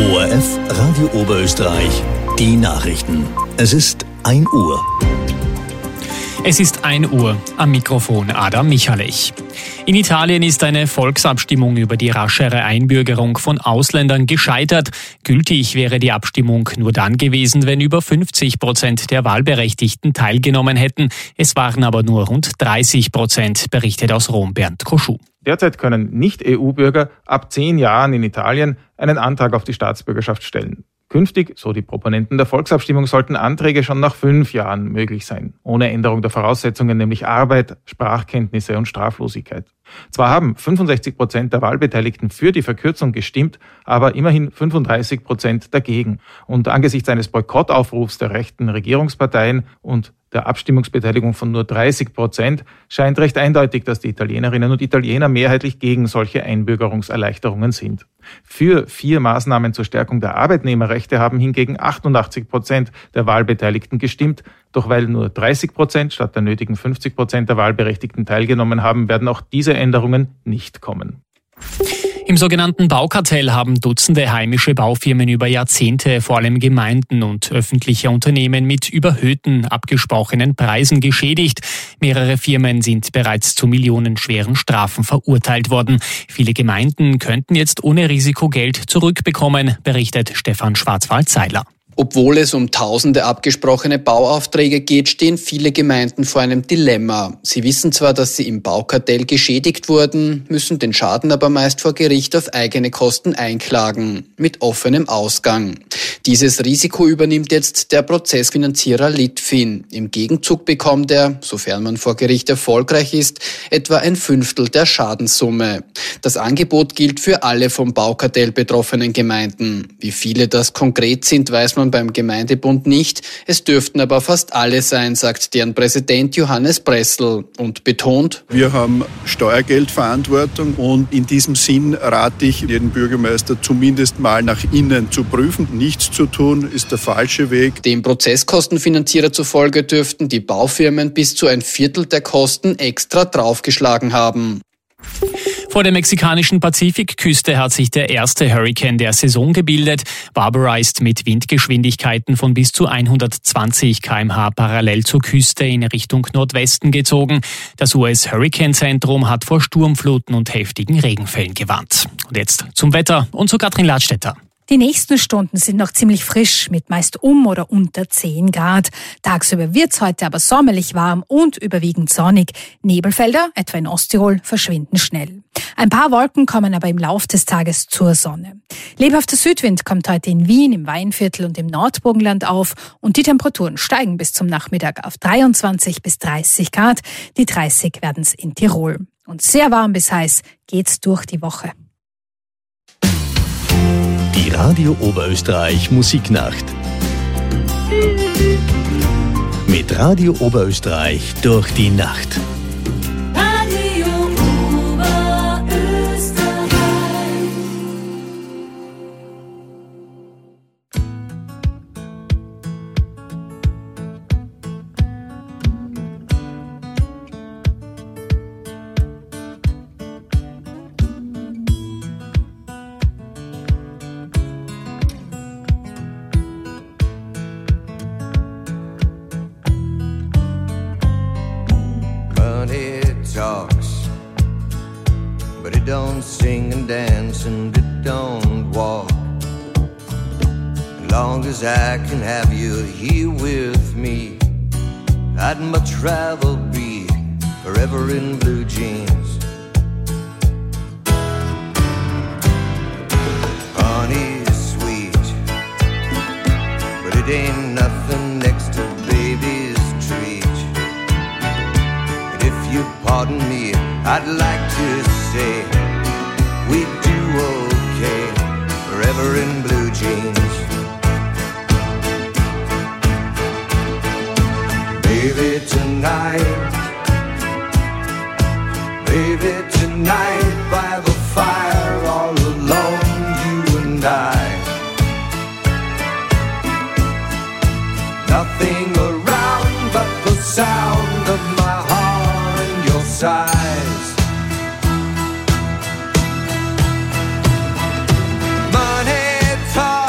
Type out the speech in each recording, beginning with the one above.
ORF Radio Oberösterreich, die Nachrichten. Es ist 1 Uhr. Es ist 1 Uhr, am Mikrofon Adam Michalech. In Italien ist eine Volksabstimmung über die raschere Einbürgerung von Ausländern gescheitert. Gültig wäre die Abstimmung nur dann gewesen, wenn über 50% der Wahlberechtigten teilgenommen hätten. Es waren aber nur rund 30%, berichtet aus Rom Bernd Koschuh. Derzeit können Nicht-EU-Bürger ab 10 Jahren in Italien einen Antrag auf die Staatsbürgerschaft stellen. Künftig, so die Proponenten der Volksabstimmung, sollten Anträge schon nach 5 Jahren möglich sein, ohne Änderung der Voraussetzungen, nämlich Arbeit, Sprachkenntnisse und Straflosigkeit. Zwar haben 65% der Wahlbeteiligten für die Verkürzung gestimmt, aber immerhin 35% dagegen. Und angesichts eines Boykottaufrufs der rechten Regierungsparteien und der Abstimmungsbeteiligung von nur 30% scheint recht eindeutig, dass die Italienerinnen und Italiener mehrheitlich gegen solche Einbürgerungserleichterungen sind. Für 4 Maßnahmen zur Stärkung der Arbeitnehmerrechte haben hingegen 88% der Wahlbeteiligten gestimmt. Doch weil nur 30% statt der nötigen 50% der Wahlberechtigten teilgenommen haben, werden auch diese Änderungen nicht kommen. Im sogenannten Baukartell haben Dutzende heimische Baufirmen über Jahrzehnte vor allem Gemeinden und öffentliche Unternehmen mit überhöhten, abgesprochenen Preisen geschädigt. Mehrere Firmen sind bereits zu millionenschweren Strafen verurteilt worden. Viele Gemeinden könnten jetzt ohne Risiko Geld zurückbekommen, berichtet Stefan Schwarzwald-Seiler. Obwohl es um tausende abgesprochene Bauaufträge geht, stehen viele Gemeinden vor einem Dilemma. Sie wissen zwar, dass sie im Baukartell geschädigt wurden, müssen den Schaden aber meist vor Gericht auf eigene Kosten einklagen, mit offenem Ausgang. Dieses Risiko übernimmt jetzt der Prozessfinanzierer Litfin. Im Gegenzug bekommt er, sofern man vor Gericht erfolgreich ist, etwa 1/5 der Schadenssumme. Das Angebot gilt für alle vom Baukartell betroffenen Gemeinden. Wie viele das konkret sind, weiß man beim Gemeindebund nicht. Es dürften aber fast alle sein, sagt deren Präsident Johannes Bressel und betont: Wir haben Steuergeldverantwortung und in diesem Sinn rate ich jeden Bürgermeister zumindest mal nach innen zu prüfen. Nichts zu tun ist der falsche Weg. Dem Prozesskostenfinanzierer zufolge dürften die Baufirmen bis zu 1/4 der Kosten extra draufgeschlagen haben. Vor der mexikanischen Pazifikküste hat sich der erste Hurrikan der Saison gebildet. Barbara ist mit Windgeschwindigkeiten von bis zu 120 km/h parallel zur Küste in Richtung Nordwesten gezogen. Das US-Hurrikanzentrum hat vor Sturmfluten und heftigen Regenfällen gewarnt. Und jetzt zum Wetter und zu Katrin Ladstätter. Die nächsten Stunden sind noch ziemlich frisch mit meist um oder unter 10 Grad. Tagsüber wird's heute aber sommerlich warm und überwiegend sonnig. Nebelfelder, etwa in Osttirol, verschwinden schnell. Ein paar Wolken kommen aber im Lauf des Tages zur Sonne. Lebhafter Südwind kommt heute in Wien, im Weinviertel und im Nordburgenland auf und die Temperaturen steigen bis zum Nachmittag auf 23 bis 30 Grad. Die 30 werden's in Tirol. Und sehr warm bis heiß geht's durch die Woche. Die Radio Oberösterreich Musiknacht. Mit Radio Oberösterreich durch die Nacht. Talks, but it don't sing and dance and it don't walk. As long as I can have you here with me, I'd much rather be forever in blue jeans. Honey's sweet, but it ain't nothing next to baby's treat. You pardon me, I'd like to say we do okay, forever in blue jeans. Baby tonight by the fire, all alone, you and I. Nothing around but the sound of my heart and your sighs. Money talks.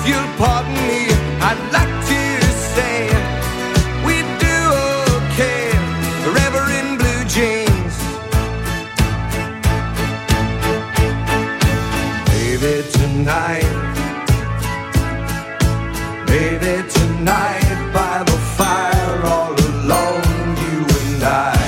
you'll pardon me, I'd like to say we do okay, forever in blue jeans. Baby, tonight by the fire all alone, you and I.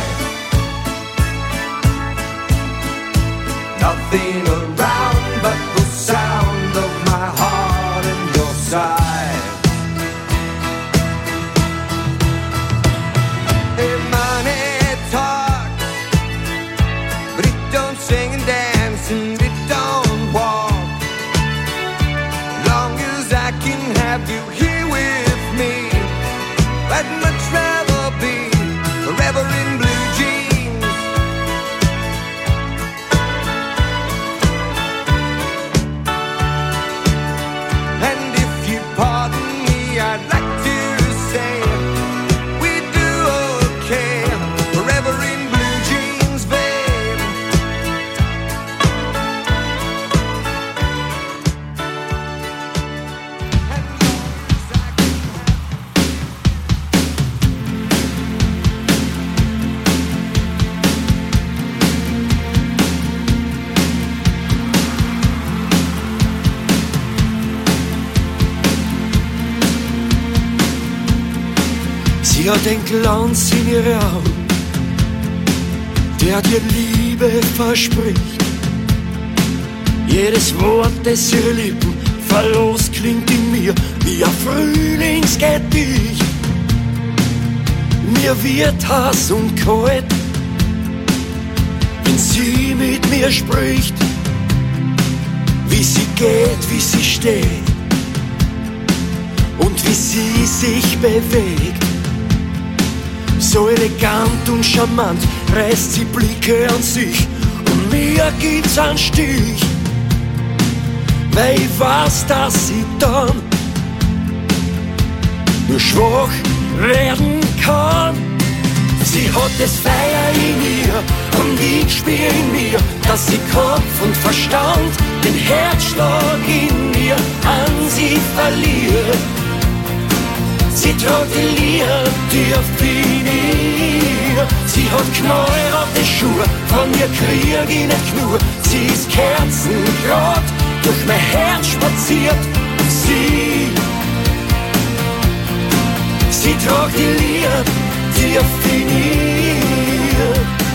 Nothing around but the sound of my heart and your sigh. Hey, money talks, but it don't sing and dance and it don't walk. Long as I can have you here with me, I'd much rather be forever in blue jeans. And if you pardon me, I'd like to say we do okay, forever in blue jeans, babe. Sie hat den Glanz in ihre Augen, der dir Liebe verspricht. Jedes Wort, das ihre Lippen verlost, klingt in mir wie ein Frühlingsgedicht. Mir wird heiß und kalt, wenn sie mit mir spricht. Wie sie geht, wie sie steht und wie sie sich bewegt. So elegant und charmant reißt sie Blicke an sich und mir gibt's einen Stich, weil ich weiß, dass sie dann nur schwach werden kann. Sie hat das Feuer in ihr und ich spür in mir, dass sie Kopf und Verstand den Herzschlag in mir an sie verliert. Sie trägt die Liebe tief in ihr. Sie hat knallrote Schuhe, von ihr krieg ich nicht genug. Sie ist kerzengrad durch mein Herz spaziert. Sie trägt die Liebe tief in ihr.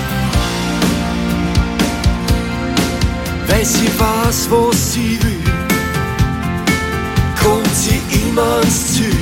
Weil sie weiß, wo sie will, kommt sie immer ans Ziel.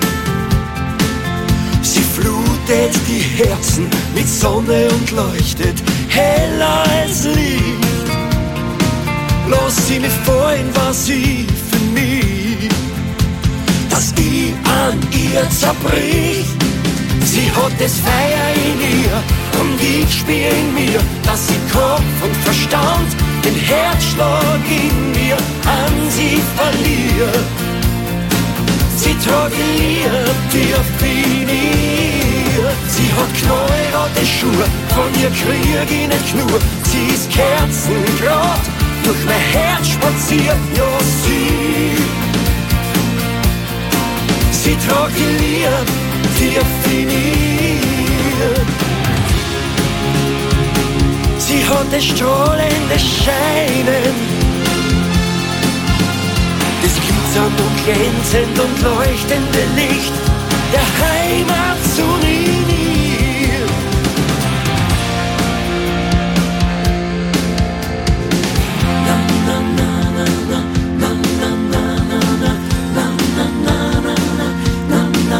Sie flutet die Herzen mit Sonne und leuchtet heller als Licht. Lass sie nicht fallen, was sie für mich, dass ich an ihr zerbrich. Sie hat das Feuer in ihr und ich spür in mir, dass sie Kopf und Verstand den Herzschlag in mir an sie verliert. Sie trägt die Liebe tief in ihr. Sie hat knallrote Schuhe, von ihr krieg ich nicht genug. Sie ist kerzengrad durch mein Herz spaziert. Ja, sie trägt die Liebe tief in ihr. Sie hat das strahlende Scheinen, das glitzernd und glänzend und leuchtende Licht der Heimat zu mir. Na na na na na na na na na na na na na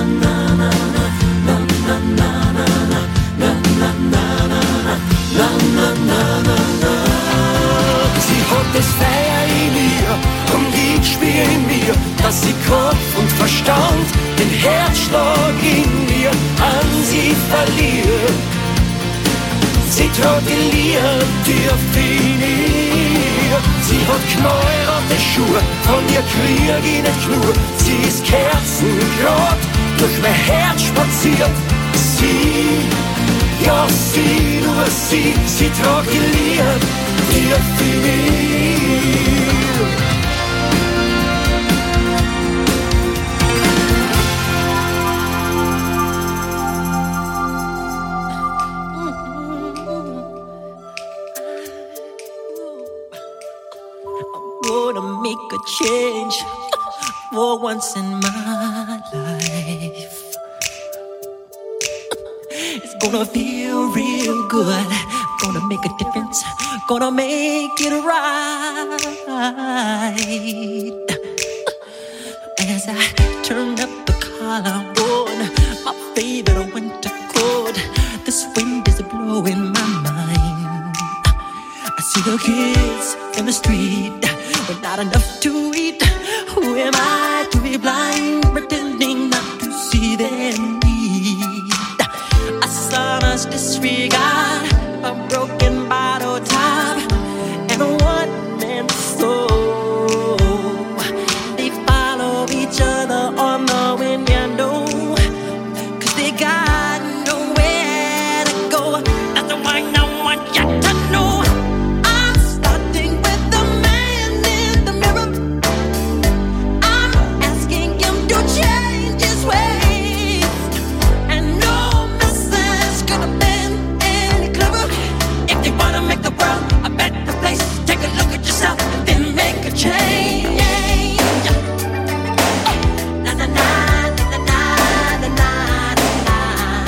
na na. Sie hat das Feuer in ihr und ich spür in mir, dass sie Kopf und Verstand den Herzschlag in mir an sie verliert. Sie trägt die Liebe tief in ihr. Sie hat knallrote Schuhe, von ihr krieg ich nicht genug. Sie ist kerzengrad durch mein Herz spaziert. Ja, sie, nur sie trägt die Liebe tief in ihr. change for once in my life. It's gonna feel real good, gonna make a difference, gonna make it right. As I turn up the collar on my favorite winter coat, this wind is blowing my mind. I see the kids in the street with not enough to eat. Who am I to be blind, pretending not to see their need? A son's disregard, a broken bottle top, and a one-man soul. They follow each other on the wind, you know, 'cause they got nowhere to go. That's why I want you to know. I'm starting with the man in the mirror. I'm asking him to change his ways, and no message gonna bend any clever. If you wanna make the world a better place, take a look at yourself and then make a change. Na na na na na na na na.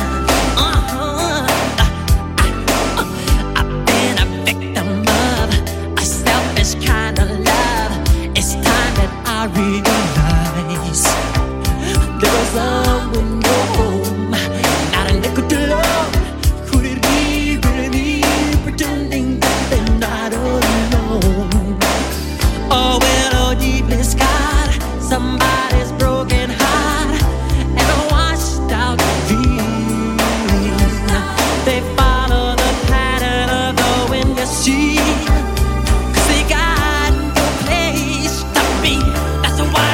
I've been a victim of a selfish kind of love. It's time that I realize there was someone no home, not a nickel to love. Could it be really pretending that they're not alone? Oh, well, oh, deepest God, somebody's broken heart and a washed out dream. They follow the pattern of the wind, you see, 'cause they got no place to be. That's why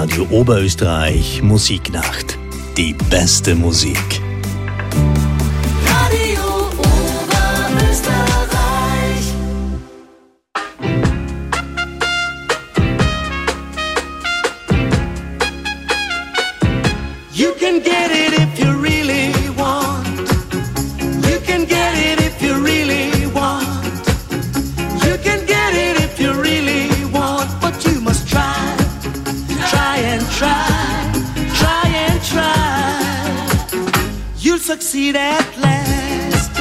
Radio Oberösterreich Musiknacht. Die beste Musik. Radio Oberösterreich. You can get it if you really want. You can get it if you really want. You can get it if you really want. But you must try, try and try, try and try. You'll succeed at last.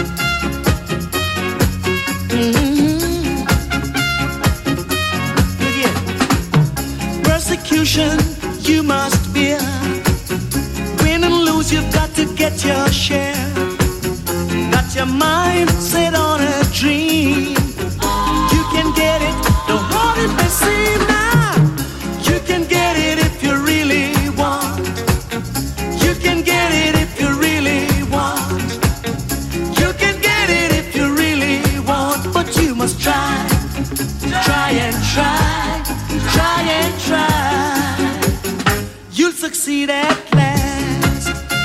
Yeah. Persecution you must bear. Win and lose, you've got to get your share. Got your mind set on a dream. You can get it, the hard it may seem now. You can get it if you really want. You can get it if you really want. You can get it if you really want. But you must try, try and try, try and try. You'll succeed at last.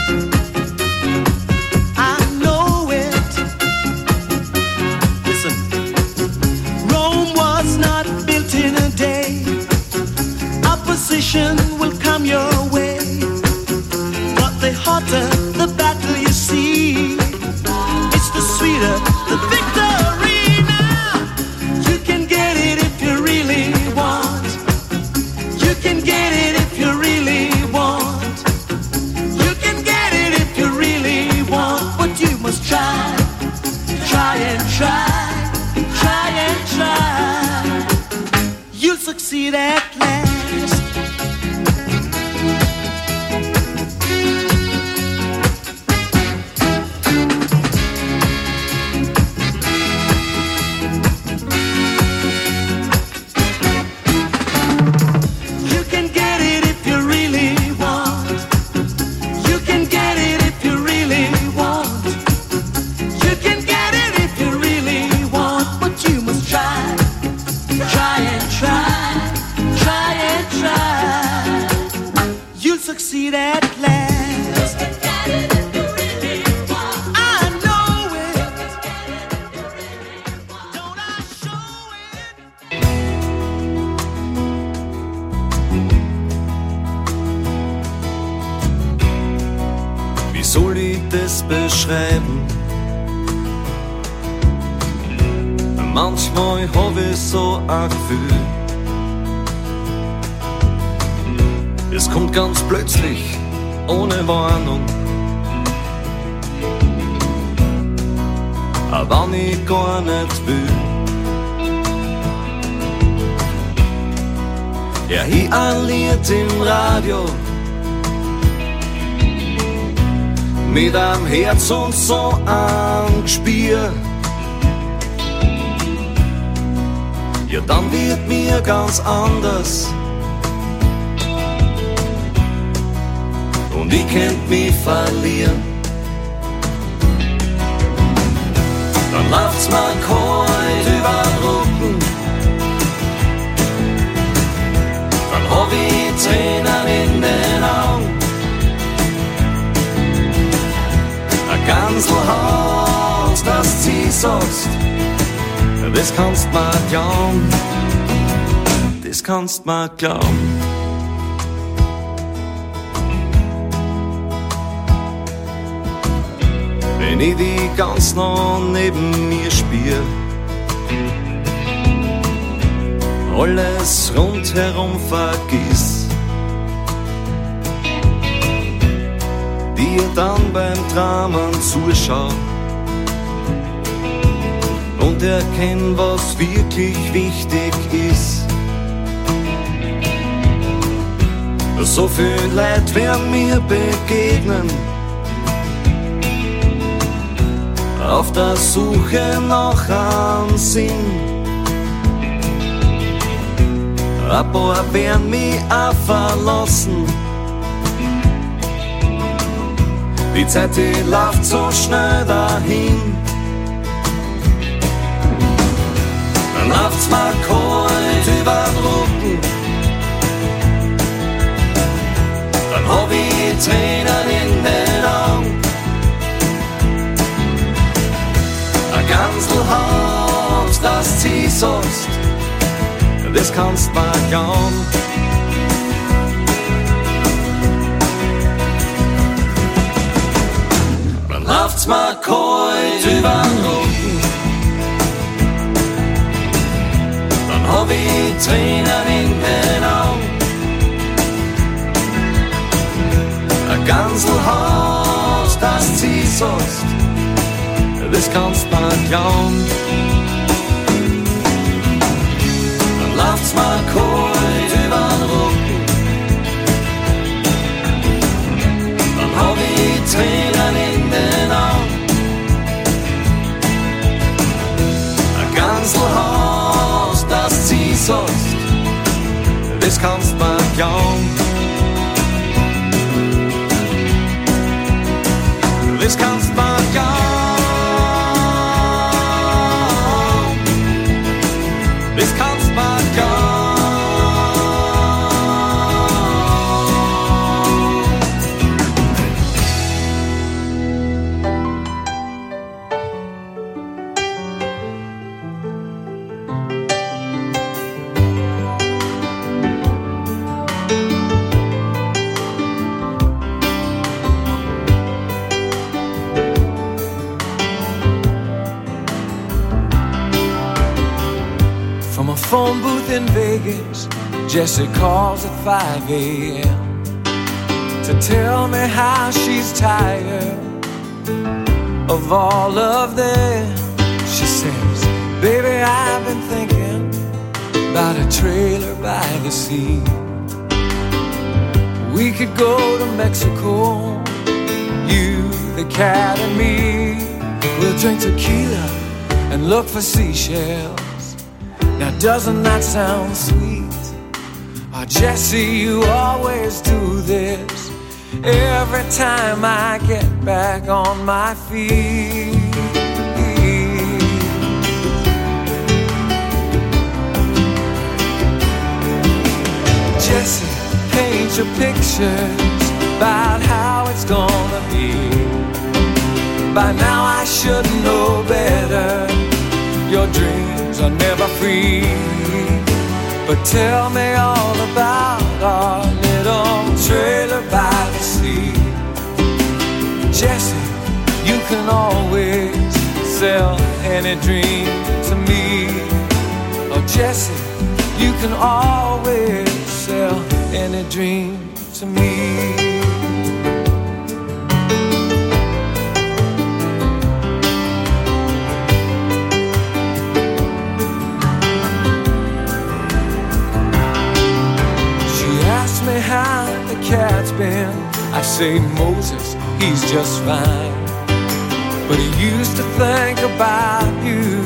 I know it. Listen, Rome was not built in a day. Opposition will come your way. But the hotter the battle you see, it's the sweeter the victory now. You can get it if you really want. You can get it if you really want. You can get it if you really want. But you must try, try and try, try and try. You'll succeed at last. You can get it if you really want. You can get it if you really want. You can get it if you really want. But you must try, try and try, try and try. You'll succeed at last. I know it. Don't I show it? Wie soll ich das beschreiben? Manchmal hab ich so ein Gefühl, es kommt ganz plötzlich, ohne Warnung. Aber wenn ich gar nicht will, ja, ich ein Lied im Radio mit einem Herz und so ein Gespür. Ja, dann wird mir ganz anders und ich könnt mich verlieren. Dann läuft's mir kalt über den Rücken, dann hab ich Tränen in den Augen. Ein Ganselhaus, das sie sagst, das kannst mir glauben, das kannst mir glauben. Wenn ich die ganz nah neben mir spür, alles rundherum vergiss, dir dann beim Dramen zuschauen und erkenn, was wirklich wichtig ist. So viel Leid werden mir begegnen, auf der Suche nach einem Sinn. Ein paar werden mich auch verlassen, die Zeit, die läuft so schnell dahin. Dann läuft's mir kalt über den Rücken, hab ich Tränen in den Augen. Ein Ganselhaus, das sie sollst, das kannst mir glauben. Dann läuft's mir kalt übern Rücken, dann hab ich Tränen in den Augen. Ein Ganselhaus, das sie sollst, das kannst mir glauben. Dann läuft's mir kalt übern Rücken, dann hab ich Tränen in den Augen. Ein Ganselhaus, das sie sollst, das kannst mir glauben. Das kannst mir glauben. Das kannst mir glauben. Phone booth in Vegas, Jessie calls at 5 a.m. to tell me how she's tired of all of them. She says, baby, I've been thinking about a trailer by the sea. We could go to Mexico, you, the cat and me. We'll drink tequila and look for seashells. Now doesn't that sound sweet? Oh, Jessie, you always do this every time I get back on my feet. Jessie, paint your pictures about how it's gonna be. By now I should know better. Your dreams are never free. But tell me all about our little trailer by the sea. Jessie, you can always sell any dream to me. Oh, Jessie, you can always sell any dream to me. Me how the cat's been. I say Moses, he's just fine, but he used to think about you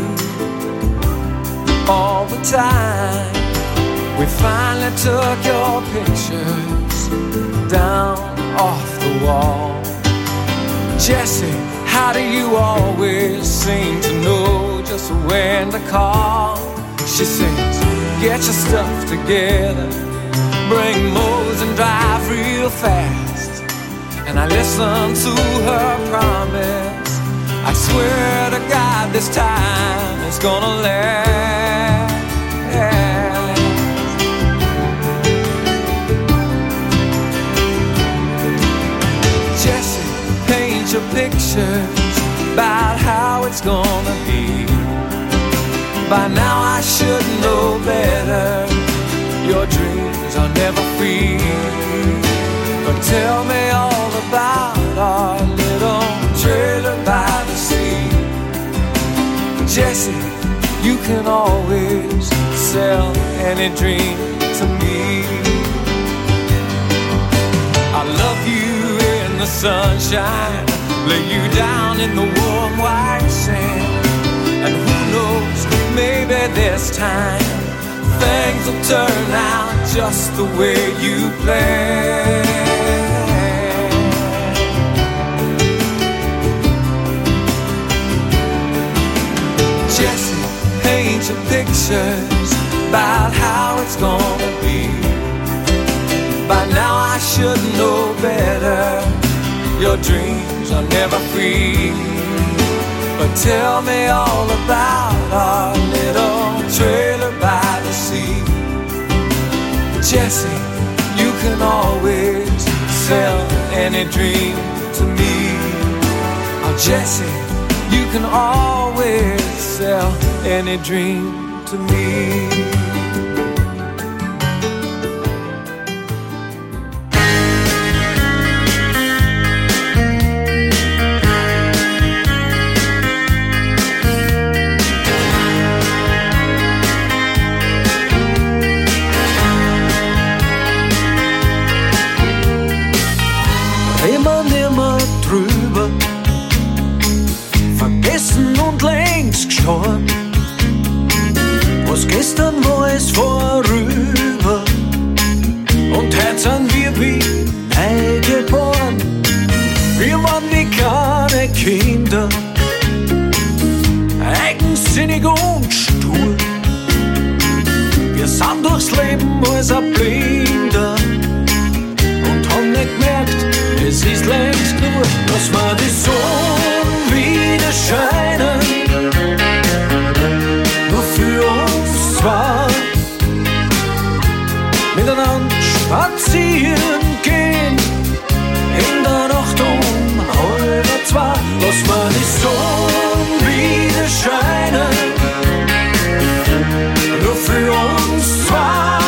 all the time. We finally took your pictures down off the wall. Jessie, how do you always seem to know just when to call? She says, get your stuff together, bring Mose and drive real fast. And I listen to her promise. I swear to God this time it's gonna last. Jessie, paint your pictures about how it's gonna be. By now I should know better. Your dreams are never free. But tell me all about our little trailer by the sea. Jessie, you can always sell any dream to me. I love you in the sunshine, lay you down in the warm white sand. And who knows, maybe this time things will turn out just the way you planned. Jessie, paint your pictures about how it's gonna be. By now I should know better. your dreams are never free. But tell me all about our little trailer by the sea. Jesse, you can always sell any dream to me. Oh, Jesse, you can always sell any dream to me. Was gestern war, ist vorüber und heute sind wir wie neu geboren. Wir waren wie kleine Kinder, eigensinnig und stur. Wir sind durchs Leben als ein Blinder und haben nicht gemerkt, es ist längst nur, dass wir die Sonne wieder scheinen. Für uns zwei miteinander spazieren gehen in der Nacht 1:30. Lass mal die Sonne wieder scheinen, nur für uns zwei.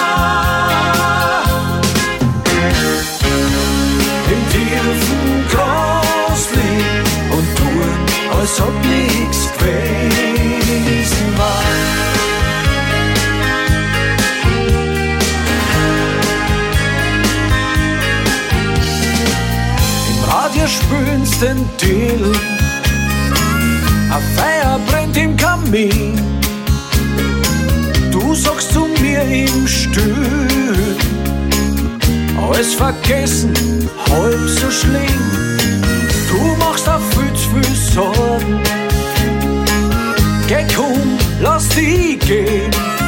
Im tiefen Gras liegen und tun, als ob nichts gewesen war. Wir spüren's den Dill, ein Feuer brennt im Kamin. Du sagst zu mir im Still, alles vergessen, halb so schlimm. Du machst auf viel zu viel Sorgen, geh komm, lass dich gehen.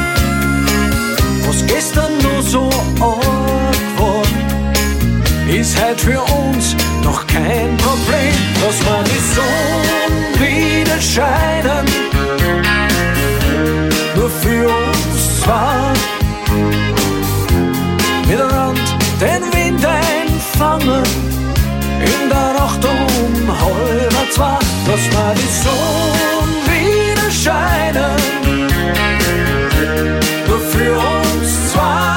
Was gestern nur so arg war, ist heute für uns doch kein Problem. Lass mal die Sonne wieder scheinen, nur für uns zwei. Miteinander den Wind einfangen, in der Nacht 1:30. Lass mal die Sonne wieder scheinen, nur für uns zwei.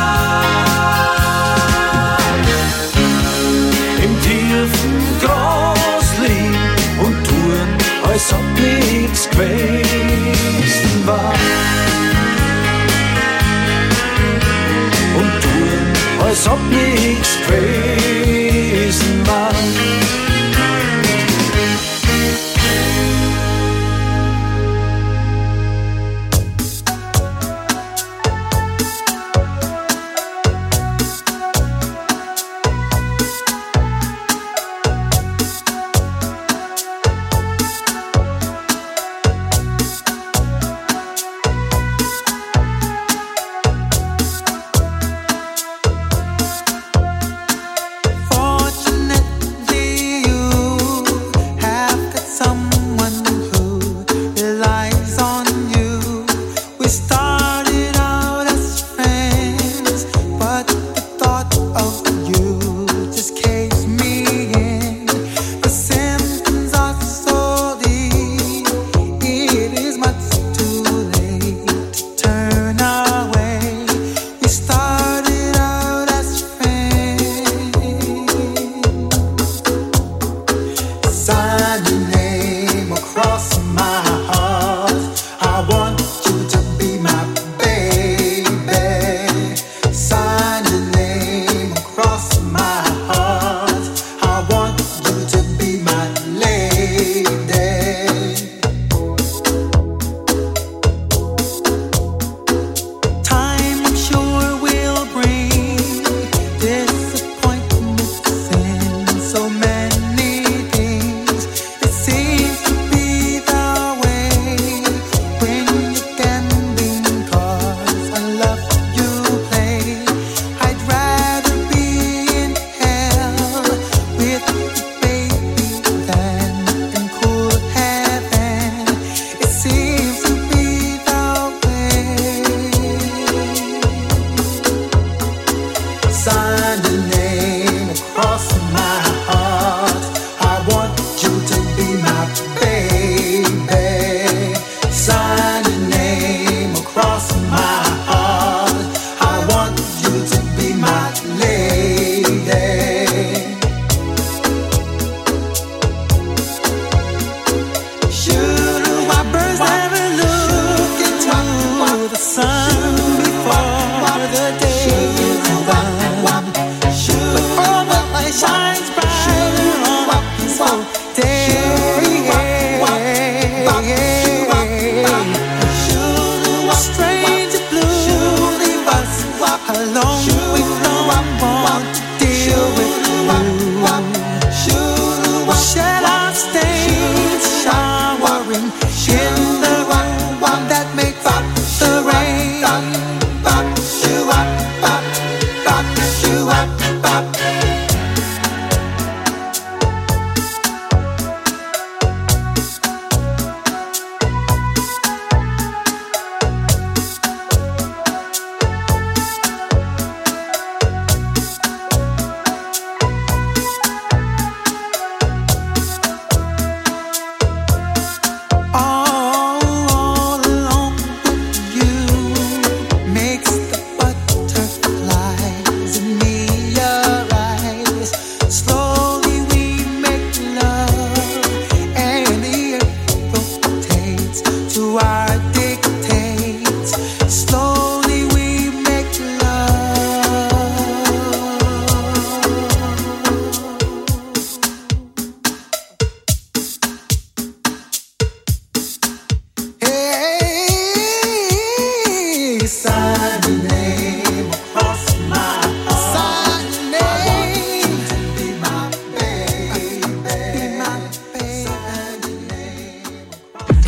Als ob nichts gewesen war und tun, als ob nichts gewesen war.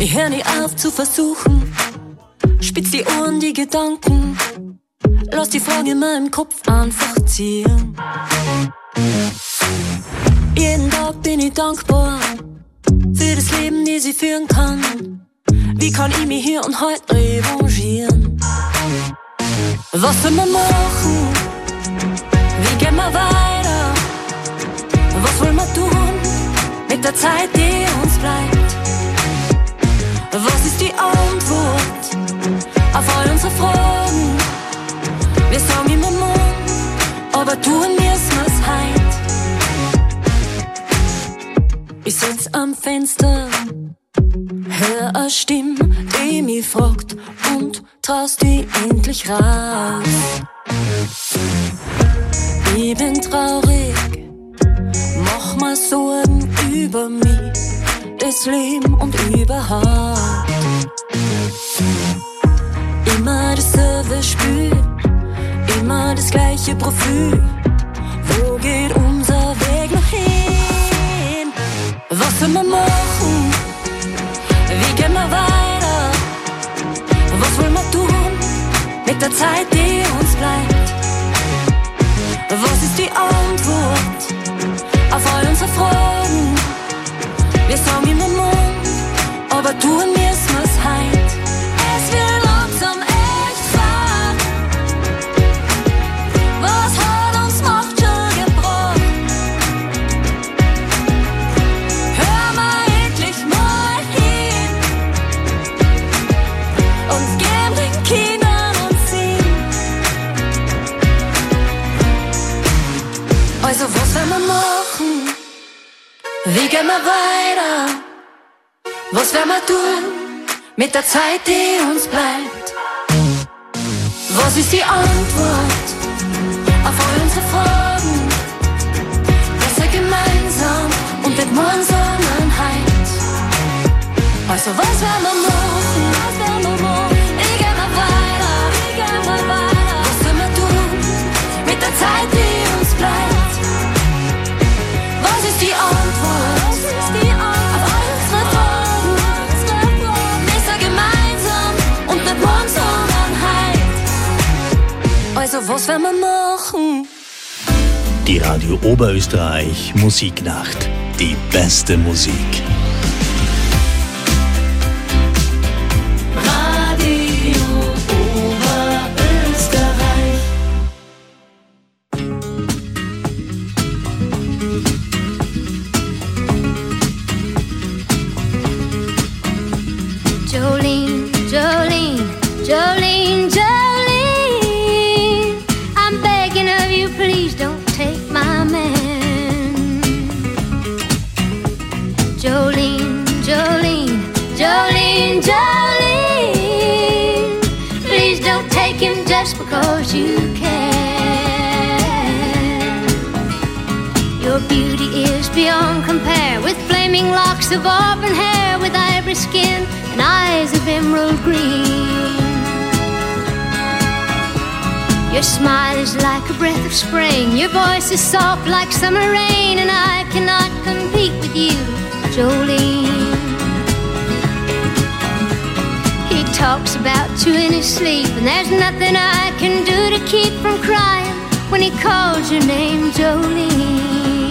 Ich hör nie auf zu versuchen, spitz die Ohren, die Gedanken, lass die Fragen in meinem Kopf einfach ziehen. Jeden Tag bin ich dankbar für das Leben, das ich führen kann. Wie kann ich mich hier und heute revanchieren? Was soll man machen? Wie gehen wir weiter? Was wollen wir tun mit der Zeit, die uns bleibt? Was ist die Antwort auf all unsere Fragen? Wir sagen immer morgen, aber tun müssen wir's heut. Ich sitz am Fenster, hör eine Stimme, die mich fragt und traust die endlich raus. Ich bin traurig, mach mir Sorgen über mich, das Leben und überhaupt. Immer dasselbe Spiel, immer das gleiche Profil. Wo geht unser Weg noch hin? Was soll man machen? Wie gehen wir weiter? Was wollen wir tun mit der Zeit, die uns bleibt? Was ist die Antwort auf all unsere Fragen? Wir sagen immer morgen, aber tun müssen wir's heut. Es wird langsam echt fad. Was hat uns Macht schon gebracht? Hör mal endlich mal hin und geben den Kindern und Sinn. Also was werden wir machen? Wie gehen wir weiter? Was werden wir tun mit der Zeit, die uns bleibt? Was ist die Antwort auf all unsere Fragen? Besser gemeinsam und nicht morgen, sondern heut. Also was werden wir machen? Wie gehen wir weiter? Was werden wir tun mit der Zeit, die uns bleibt? Was ist die Antwort auf all unsere Fragen? Besser gemeinsam und nicht morgen, sondern heut. Also was werden wir machen? Die Radio Oberösterreich Musiknacht. Die beste Musik. Radio Oberösterreich. Jolene, Jolene, Jolene, Jolene, I'm begging of you, please don't take my man. Jolene, Jolene, Jolene, Jolene, please don't take him just because you can. Your beauty is beyond compare, with flaming locks of auburn hair, with ivory skin and eyes of emerald green. Your smile is like a breath of spring, your voice is soft like summer rain, and I cannot compete with you, Jolene. He talks about you in his sleep, and there's nothing I can do to keep from crying when he calls your name, Jolene.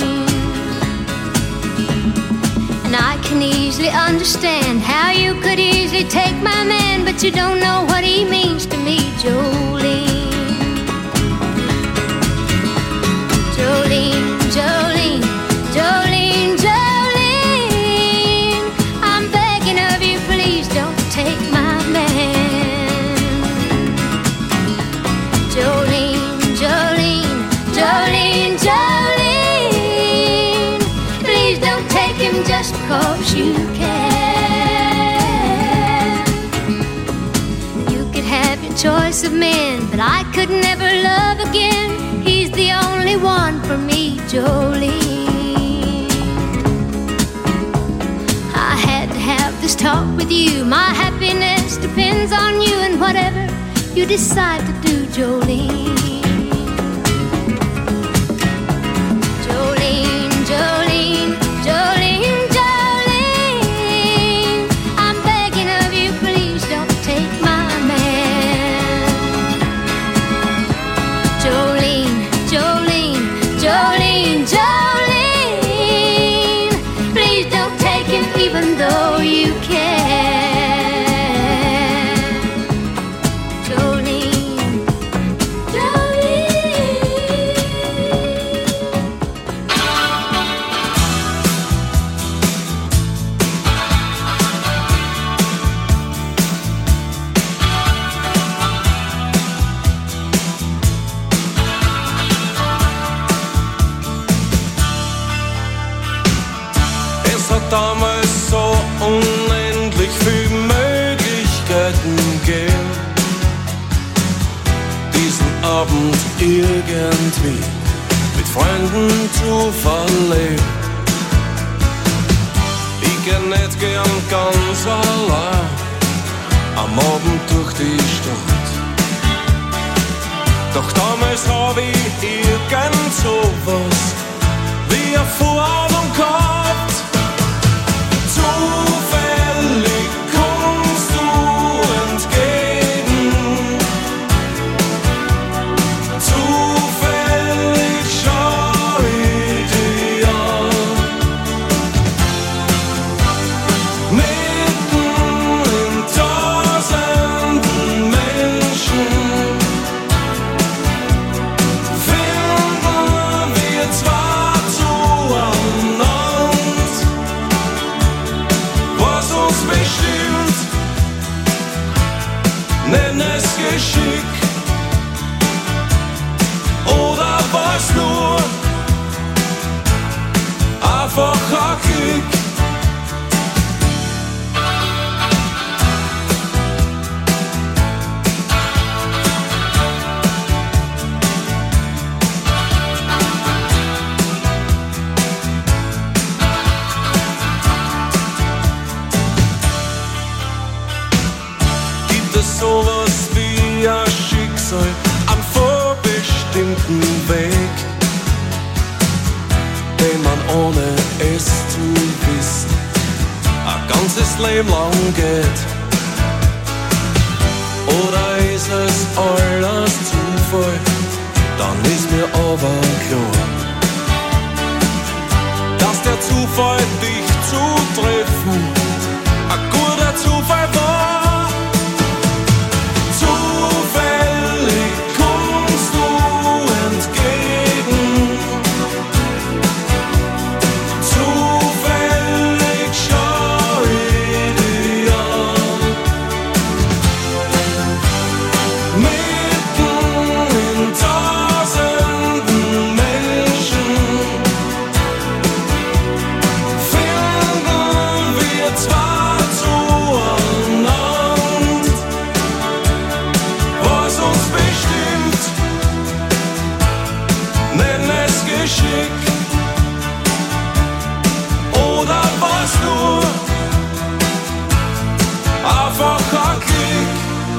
And I can easily understand how you could easily take my man, but you don't know what he means to me, Jolene. Jolene, Jolene, Jolene, Jolene, I'm begging of you, please don't take my man. Jolene, Jolene, Jolene, Jolene, please don't take him just because you can. You could have your choice of men, but I could never love again. He's the only one for me, Jolene. I had to have this talk with you. My happiness depends on you, and whatever you decide to do, Jolene. Jolene, Jolene, Jolene, Jolene, I'm begging damals so unendlich viele Möglichkeiten geben, diesen Abend irgendwie mit Freunden zu verleben. Ich geh nicht gern ganz allein am Abend durch die Stadt. Doch damals hab ich irgend sowas wie eine Vorahnung gehabt. Zufällig kommst du entgegen, zufällig schau ich dich an. Mitten in tausenden Menschen finden wir zwar zueinander, was uns bestimmt, nenn es Geschick oder was nur einfach ein Glück. Gibt es sowas wie ein Schicksal, einen vorbestimmten Weg, den man ohne es zu wissen ein ganzes Leben lang geht? Oder ist es alles Zufall? Dann ist mir aber klar, dass der Zufall dich zu treffen ein guter Zufall war. Zufällig kommst du entgegen, zufällig schau ich dich an. Mitten in tausenden Menschen finden wir zwar zueinander, was uns bestimmt, nenn es Geschick oder was nur einfach ein Klick.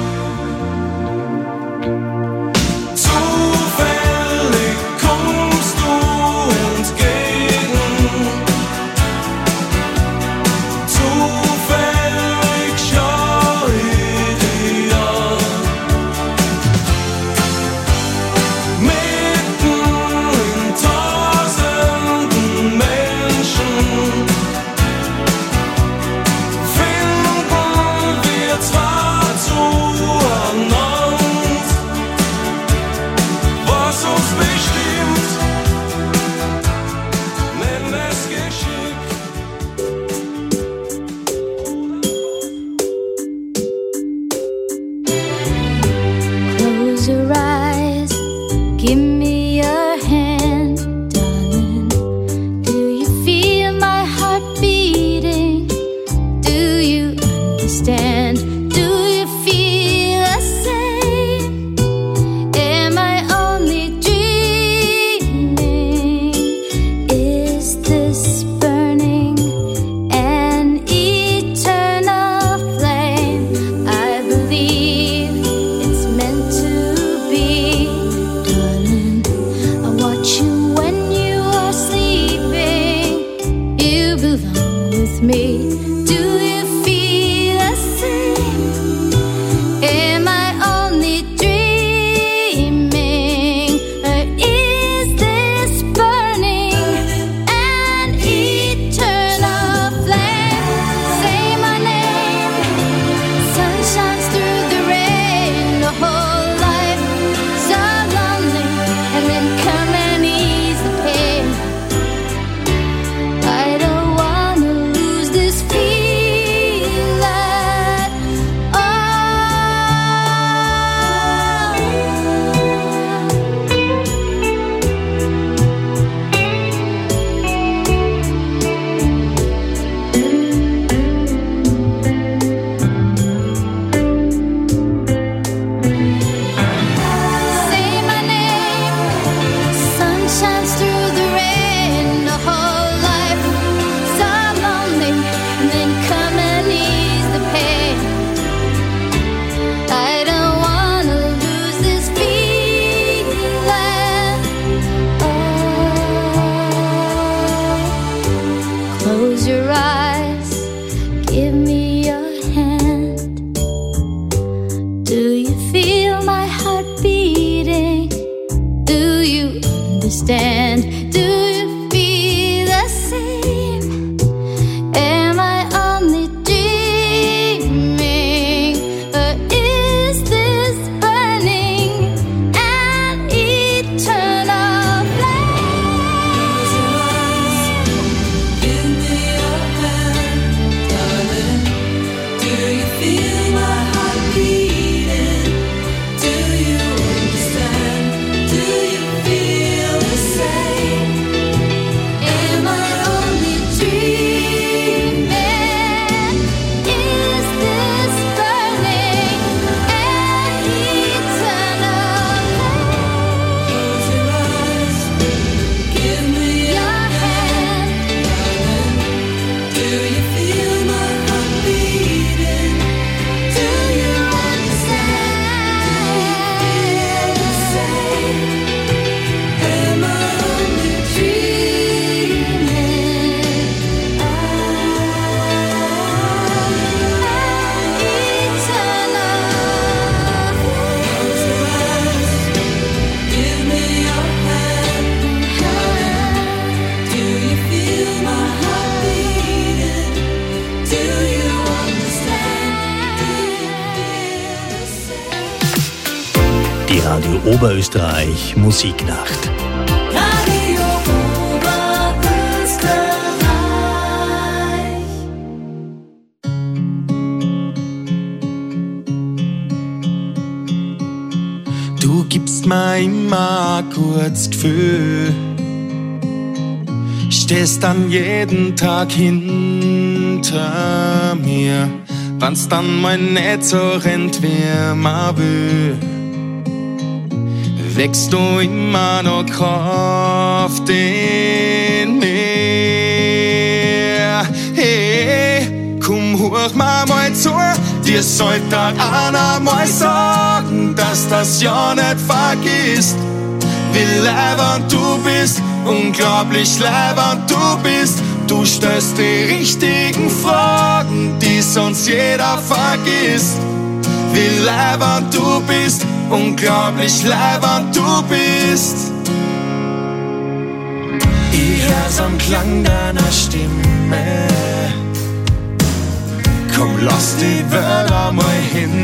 Zufällig kommst du entgegen, zufällig schau ich dich an. Mitten in tausenden Menschen finden wir zwar zueinander, was uns bestimmt, nenn es Geschick. Close your eyes, give me your hand, darling. Do you feel my heart beating? Do you understand? Do you feel the same? Am I only dreaming? Is this burning an eternal flame? I believe it's meant to be, darling. I watch you when you are sleeping. You belong with me. Do you feel the same? Am I only dreaming? Or is this burning an eternal flame? Say my name. Sun shines through the rain. The whole life so lonely, and then come and ease the pain. I don't wanna lose this feeling. Die Radio Oberösterreich Musiknacht. Radio Oberösterreich. Du gibst mir immer ein gutes Gefühl, stehst dann jeden Tag hinter mir, wenn's dann mal nicht so rennt, wie man will. Wächst du immer noch Kraft in mir. Hey, komm, hoch mir mal zu, dir sollte einer mal sagen, dass das ja nicht vergisst. Wie leibend du bist, unglaublich leibend du bist. Du stellst die richtigen Fragen, die sonst jeder vergisst. Wie leibend du bist, unglaublich leibend du bist. Ich hör's am Klang deiner Stimme. Komm, lass die Welt einmal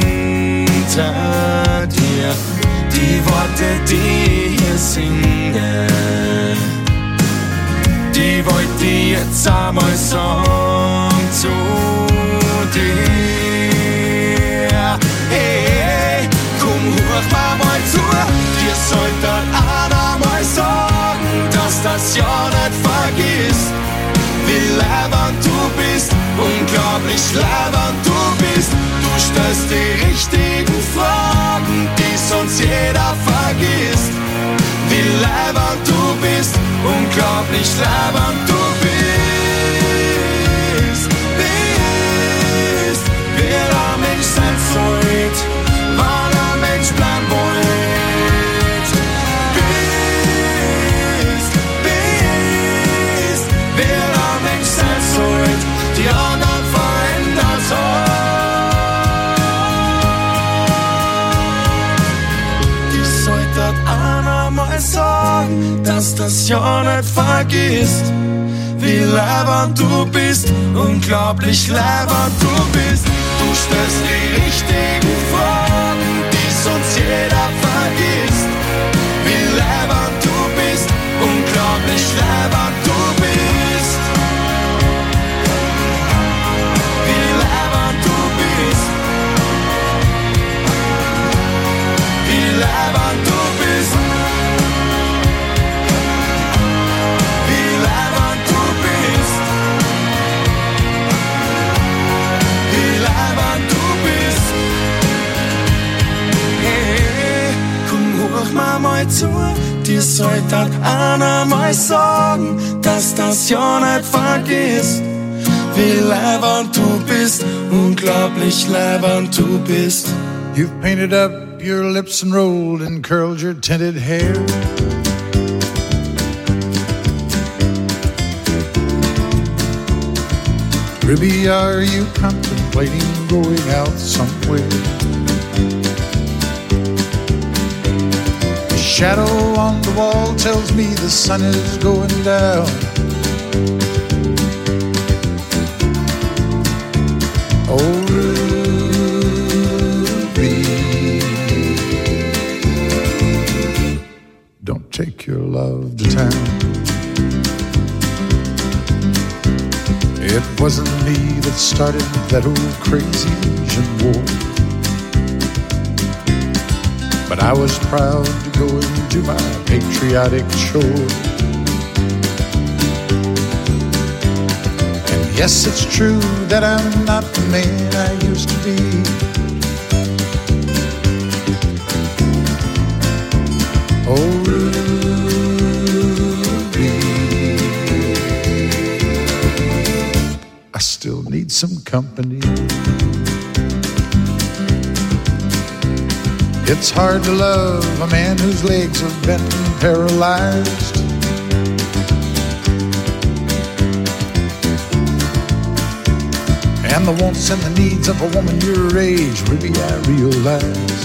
hinter dir. Die Worte, die ich hier singe, die wollt ich jetzt einmal sagen zu dir. Hey, komm, hoch mal zu, dir sollte einer mal sagen, dass das ja nicht vergisst. Wie leibend du bist, unglaublich leibend du bist. Du stellst die richtigen Fragen, die sonst jeder vergisst. Wie leibend du bist, unglaublich leibend du bist. Bist, wer ein Mensch sein sollt, wann ein Mensch bleiben wollt. Bist, wer ein Mensch sein sollt, die anderen verändern soll. Die sollte einer mal sagen, dass das ja nicht vergisst. Wie leibend du bist, unglaublich leibend du bist. Du stellst die richtigen Fragen, die sonst jeder vergisst. Wie leibend du bist, unglaublich leibend du bist. Wie leibend du bist. Wie leibend du bist. Wie leibend du bist. Wie leibend du bist. Hey, komm, hoch mal zu, dir sollte einer mal sagen, dass das ja nicht vergisst. Wie leibend du bist, unglaublich leibend du bist. You've painted up your lips and rolled and curled your tinted hair. Ruby, are you contemplating going out somewhere? The shadow on the wall tells me the sun is going down. Oh, Ruby, don't take your love to town. It wasn't me that started that old crazy Asian war, but I was proud to go and do my patriotic chore. And yes, it's true that I'm not the man I used to be. Oh, Ruby, I still need some company. It's hard to love a man whose legs have been paralyzed. And the wants and the needs of a woman your age, really I realize.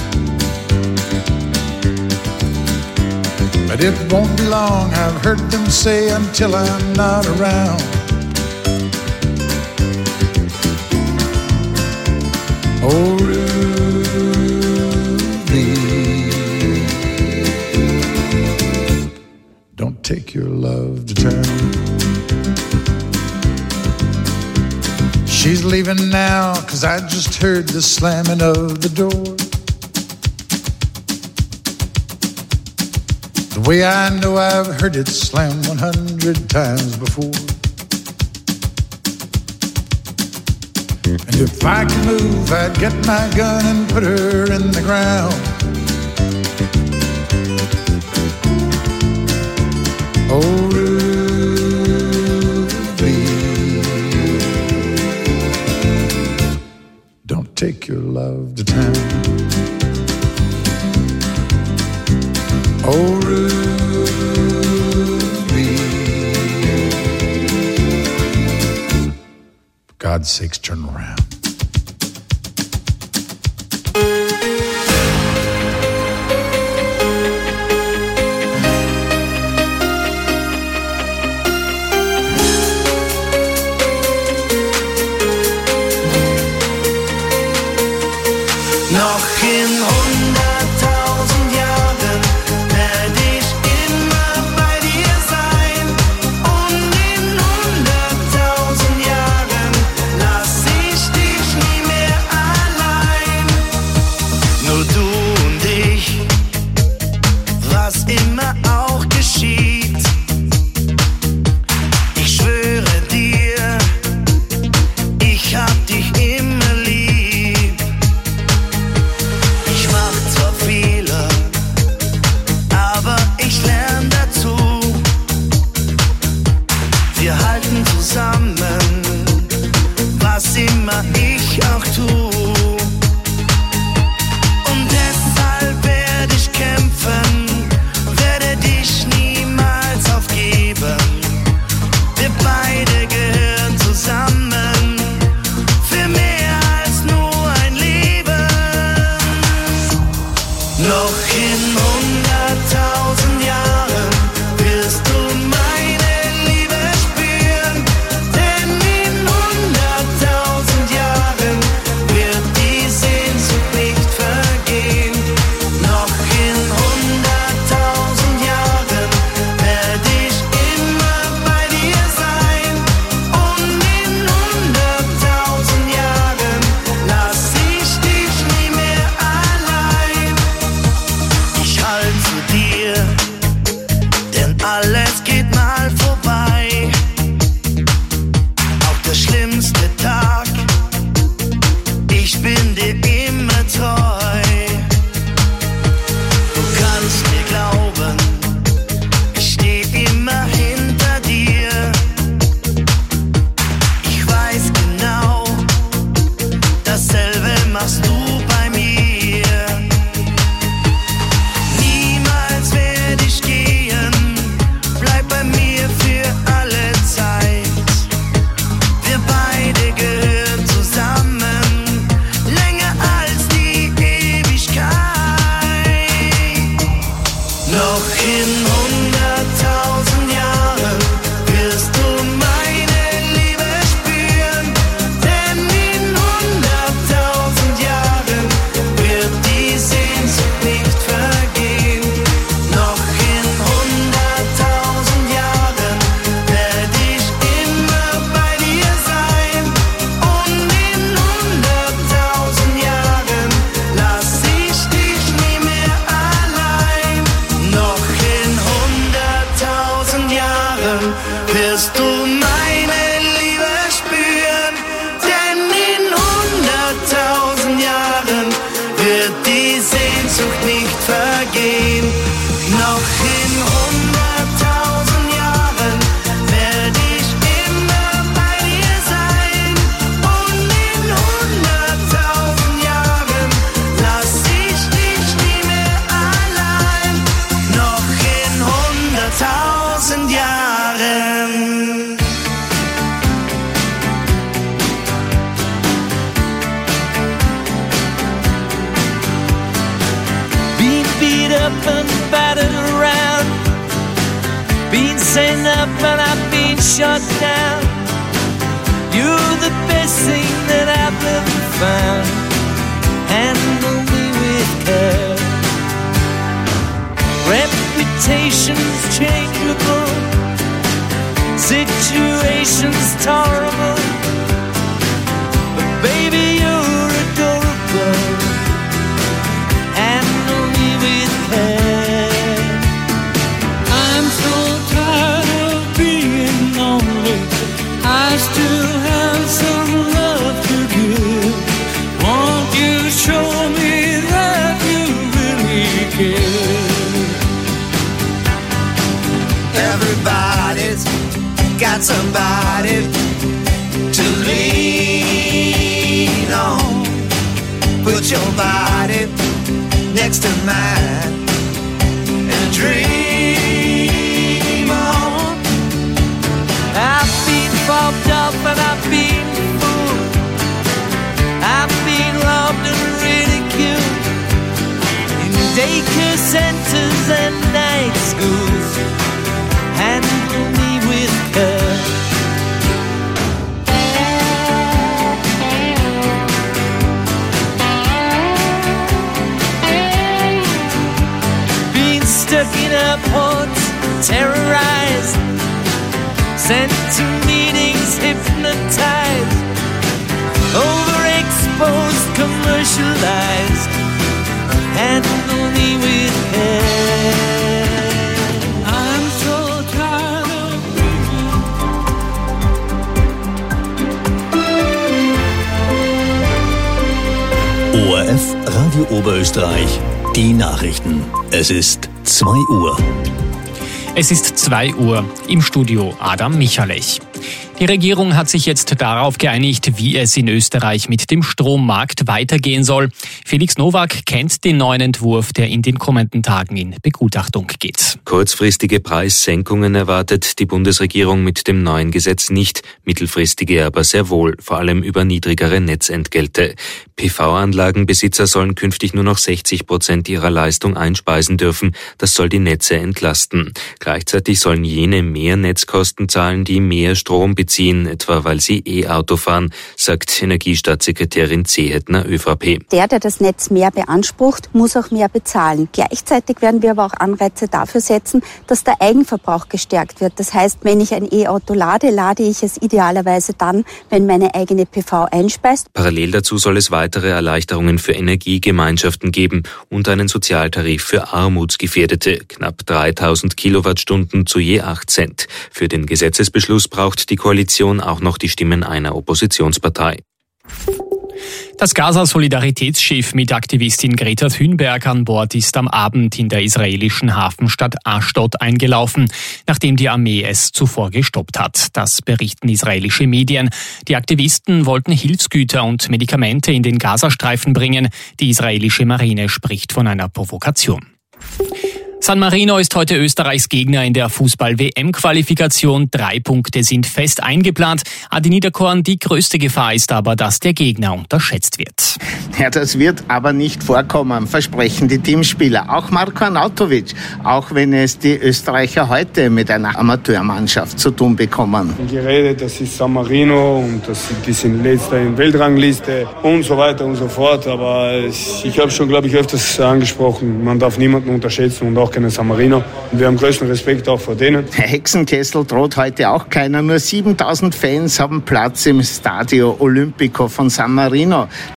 But it won't be long, I've heard them say, until I'm not around. Oh, Ruby, don't take your love to town. She's leaving now, 'cause I just heard the slamming of the door. The way I know I've heard it slam 100 times before. And if I could move, I'd get my gun and put her in the ground. Oh, Ruby, don't take your love to town. Oh, Ruby, for God's sakes, turn around. Bleib bei mir für alle Zeit. Wir beide been battered around, been sent up and I've been shot down. You're the best thing that I've ever found. Handle me with care. Reputation's changeable, situation's tolerable, but baby you're adorable. Handle me with care. I'm so tired of being lonely. I still have some love to give. Won't you show me that you really care? Everybody's got somebody to lean on. Put your body next to mine and dream on. I've been bobbed up and I've been fooled. I've been robbed and ridiculed in daycare centers and night schools. Handle me with care. Been stuck in airports, terrorized, sent to meetings, hypnotized, overexposed, commercialized. Handle me with care. I'm so tired of ORF Radio Oberösterreich, die Nachrichten. Es ist 2 Uhr. Es ist 2 Uhr, im Studio Adam Michalech. Die Regierung hat sich jetzt darauf geeinigt, wie es in Österreich mit dem Strommarkt weitergehen soll. Felix Nowak kennt den neuen Entwurf, der in den kommenden Tagen in Begutachtung geht. Kurzfristige Preissenkungen erwartet die Bundesregierung mit dem neuen Gesetz nicht, mittelfristige aber sehr wohl, vor allem über niedrigere Netzentgelte. PV-Anlagenbesitzer sollen künftig nur noch 60% ihrer Leistung einspeisen dürfen. Das soll die Netze entlasten. Gleichzeitig sollen jene mehr Netzkosten zahlen, die mehr Strom beziehen, etwa weil sie E-Auto fahren, sagt Energiestaatssekretärin Zehetner, ÖVP. Der das Netz mehr beansprucht, muss auch mehr bezahlen. Gleichzeitig werden wir aber auch Anreize dafür setzen, dass der Eigenverbrauch gestärkt wird. Das heißt, wenn ich ein E-Auto lade, lade ich es idealerweise dann, wenn meine eigene PV einspeist. Parallel dazu soll es weitere Erleichterungen für Energiegemeinschaften geben und einen Sozialtarif für Armutsgefährdete, knapp 3000 Kilowattstunden zu je 8 Cent. Für den Gesetzesbeschluss braucht die Koalition auch noch die Stimmen einer Oppositionspartei. Das Gaza-Solidaritätsschiff mit Aktivistin Greta Thunberg an Bord ist am Abend in der israelischen Hafenstadt Ashdod eingelaufen, nachdem die Armee es zuvor gestoppt hat. Das berichten israelische Medien. Die Aktivisten wollten Hilfsgüter und Medikamente in den Gazastreifen bringen. Die israelische Marine spricht von einer Provokation. San Marino ist heute Österreichs Gegner in der Fußball-WM-Qualifikation. 3 Punkte sind fest eingeplant. Adi Niederkorn, die größte Gefahr ist aber, dass der Gegner unterschätzt wird. Ja, das wird aber nicht vorkommen, versprechen die Teamspieler. Auch Marko Arnautovic, auch wenn es die Österreicher heute mit einer Amateurmannschaft zu tun bekommen. Geredet, das ist San Marino und die sind letzter in Weltrangliste und so weiter und so fort. Aber ich habe schon, glaube ich, öfters angesprochen, man darf niemanden unterschätzen und auch keine San Marino. Und wir haben größten Respekt auch vor denen. Herr Hexenkessel droht heute auch keiner. Nur 7000 Fans haben Platz im Stadio Olimpico von San Marino.